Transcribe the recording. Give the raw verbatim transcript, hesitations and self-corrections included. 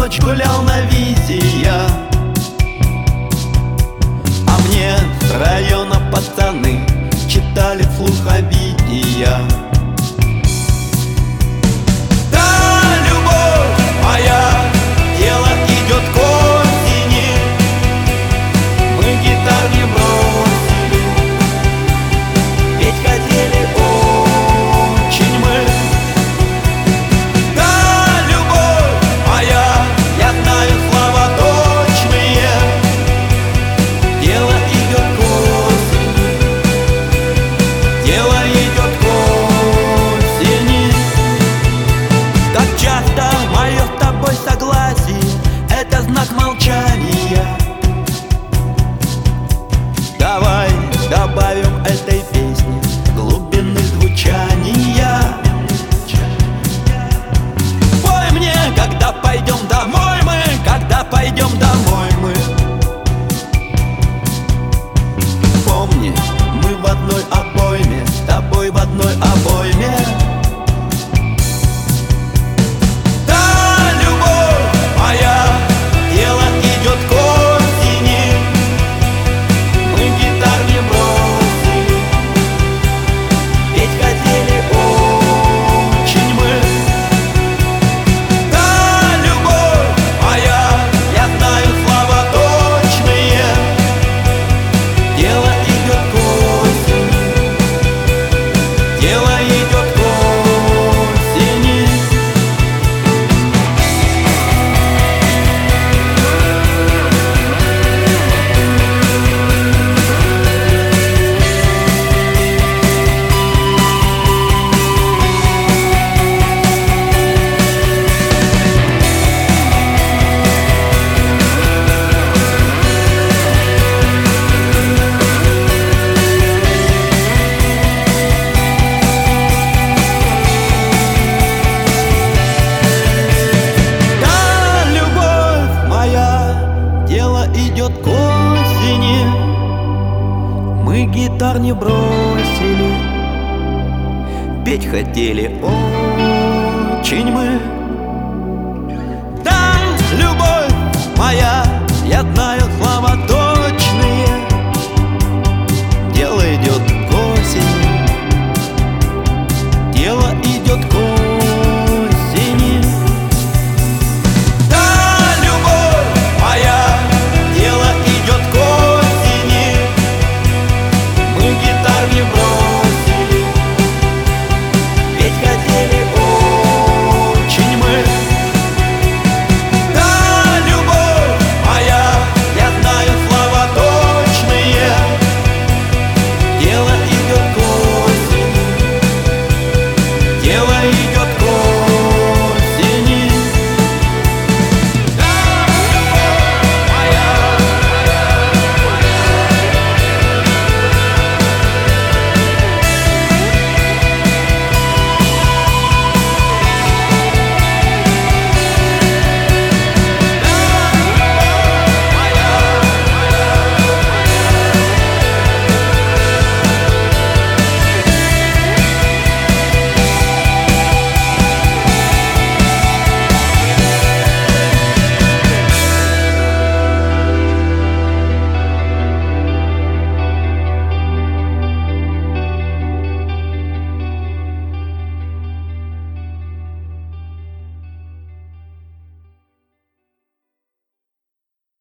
ночь гулял на визия, а мне с района пацаны читали вслух обидия. Да, любовь моя, дело идет к осени, мы гитар не бросили, петь хотели очень мы. Да, любовь моя, я знаю слова точные, дело идет к осени, дело идет к осени. Как часто мое с тобой согласие — это знак молчания. Давай добавим этой песне глубины звучания. Пой мне, когда пойдем домой мы, когда пойдем домой мы. Помни, мы в одной обойме, с тобой в одной обойме. Да, любовь моя, дело идет к осени, мы гитар не бросили, петь хотели очень мы. Да, любовь моя, я знаю слова точные, дело идет к осени, дело идет к осени. Да, любовь моя, дело идет к осени, мы гитар не бросили, петь хотели очень мы. Да, любовь моя, я знаю слова точные,